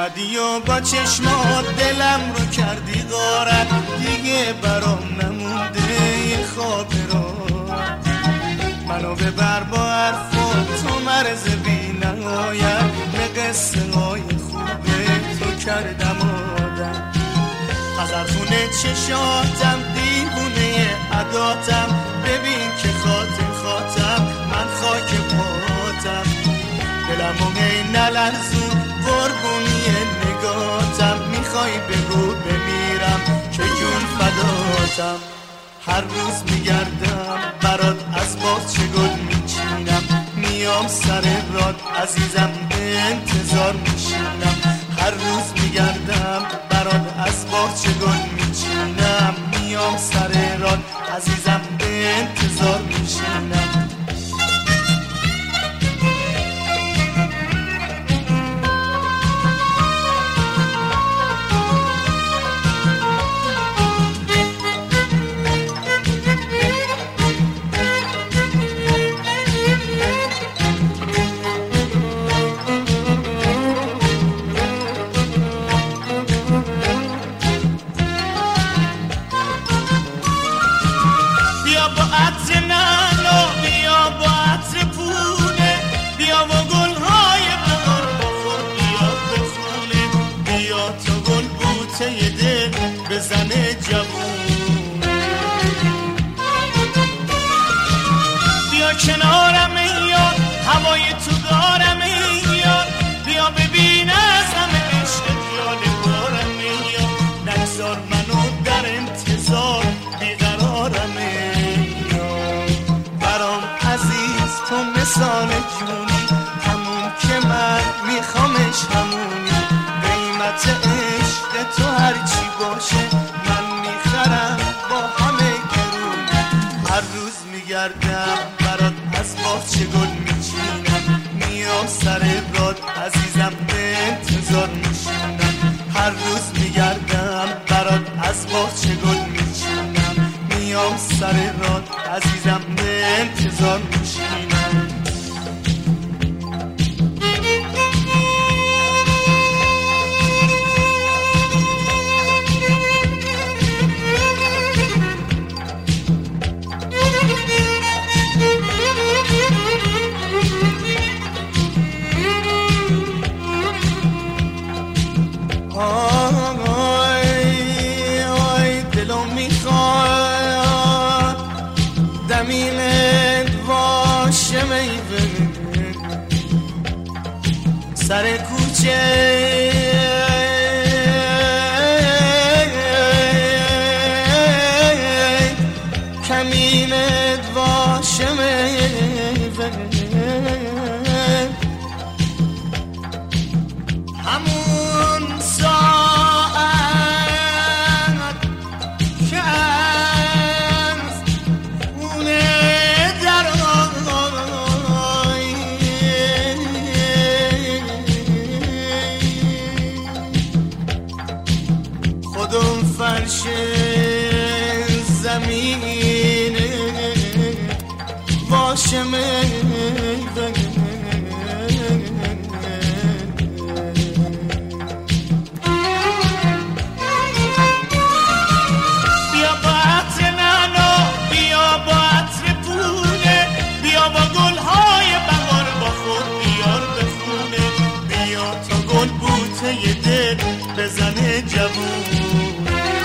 اومدی و با چشمات دلم رو کردی غارت، دیگه برام نمونده یه خاطرات. منو ببر با حرفات، تو مرز بی نهایت، به قصه های خوبه تو کردم آدم. از خونه چشاتم دیوونه عداتم، ببین که خاطم من خاک پاتم. دلمو هی نلرزون قربونی نگاتم، میخوای بگو بمیرم که جون فداتم. هر روز میگردم برات از باغچه گل میچینم، میام سر راد عزیزم به انتظار میشینم. هر روز میگردم برات از باغچه گل میچینم، میام سر راد عزیزم به انتظار میشینم. بزنه جوون بیا کنارم یار، هوای تو دارم یار، بیا ببین از همه عشق خیال بارم یار. نگذار منو در انتظار بیقرارم یار. برام عزیز تو مثال جونی، همون که من میخوامش همونی. قیمت عشق تو هرچی باشه من میخرم با همه گرون. هر روز میگردم برات از باغچه گل میچینم، میام سر راد عزیزم به انتظار میشینم. هر روز میگردم برات از باغچه گل میچینم، میام سر راد عزیزم به انتظار میشینم. آی دلو میخواد دمیلت باشه میوه سر کوچه کمینت باشه میوه همون ساعت که از خونه در خودم فرش زمینه باشه میوه بزنه جوون.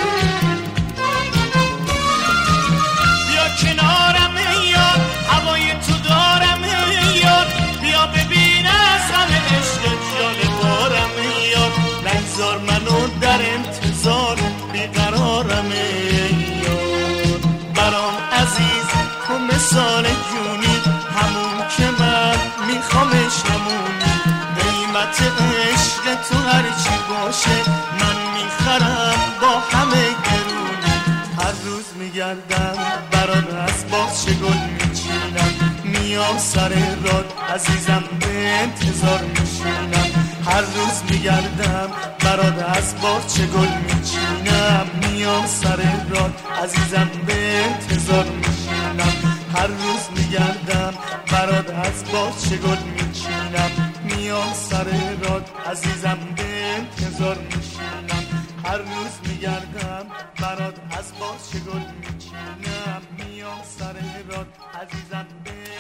بیا کنارم یار، هوای تو دارم یار، بیا ببین از همه عشق خیال بارم یار. نگذار منو در انتظار بیقرارم یار. برام عزیز تو مثال جونی، همون که من میخوامش همونی. قیمت عشق تو هرچی باشه من میخرم با همه گرونی. هر روز میگردم برات از باغچه گل میچینم، میام سر راد عزیزم به انتظار میشینم. هر روز میگردم برات از باغچه گل میچینم، میام سر راد عزیزم به انتظار میشینم. هر روز میگردم برات از باغچه گل میچینم، میام سر راد عزیزم به انتظار میشینم، هر روز میگردم برات از باز چه گل میچینم. میام سر راد عزیزم به